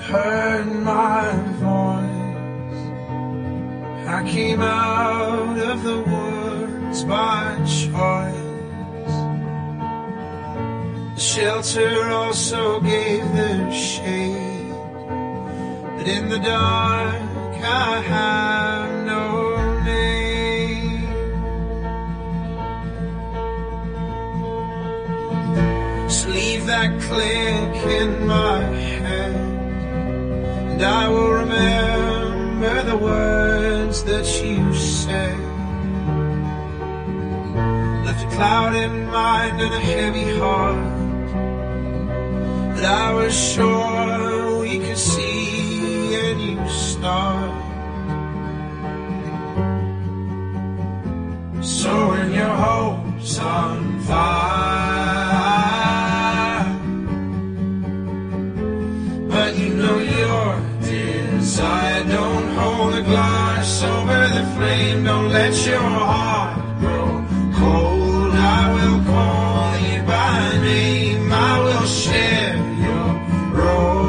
heard my voice. I came out of the woods by choice. The shelter also gave the shade, but in the dark I have no name. So leave that click in my hand, and I will remember the words that you said. Left a cloud in mind and a heavy heart, but I was sure we could see a new start. So when your hope's on fire, but you know your desire, don't hold a glass over the flame, don't let your heart grow cold. I will call you by name, I will share your role.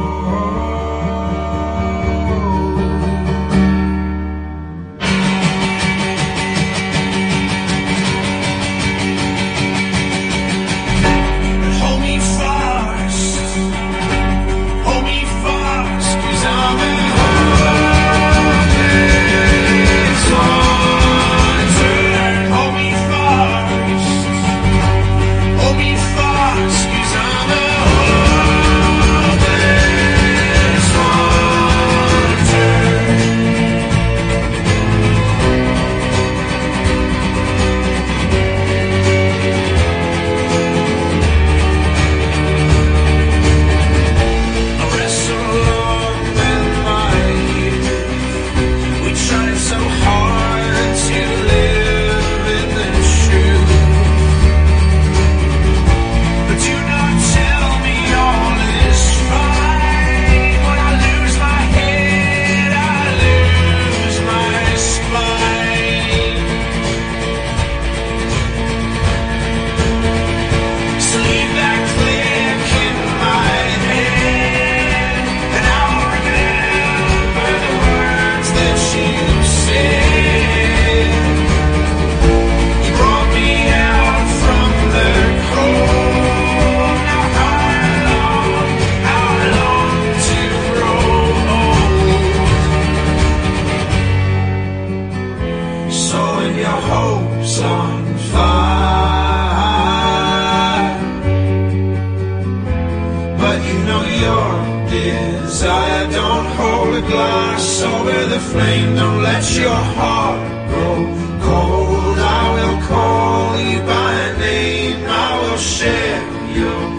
But hold me fast, 'cause I'm a hopeless wanderer. Hold me fast, 'cause I'm a hopeless wanderer. I wrestle along with my youth. We tried so hard to live in the truth, but do not tell me all is fine. When I lose my head, I lose my spine. So leave that click in my head, and I'll remember the words that you said. You brought me out from the cold. Now how long to grow old? So when your hope's on fire, but you know your desire, don't hold a glass over the flame, don't let your heart grow cold. I will call you by name, I will share your